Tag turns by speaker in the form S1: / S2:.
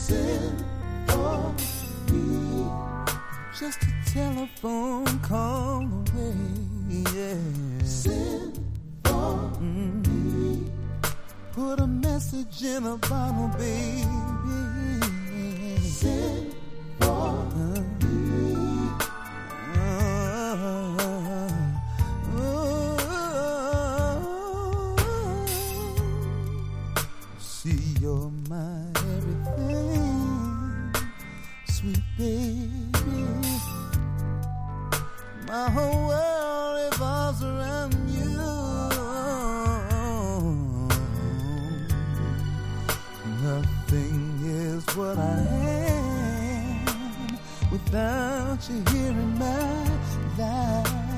S1: Send for me.
S2: Just a telephone call away. Yeah.
S1: Send for me.
S2: Put a message in a bottle, baby.
S1: Send for me.
S2: See, you're my everything, sweet baby. My whole world revolves around you. Nothing is what I am without you here in my life.